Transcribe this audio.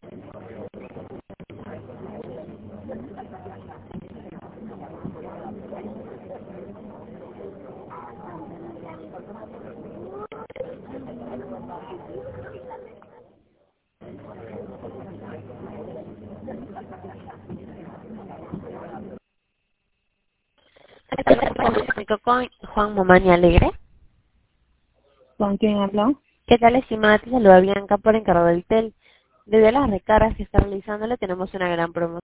Con Juan Momani Alegre. ¿Con quién habló? ¿Qué tal, estimada? Te saluda Bianca por encargo del TEL. Debido a las recargas que está realizando, le tenemos una gran promoción.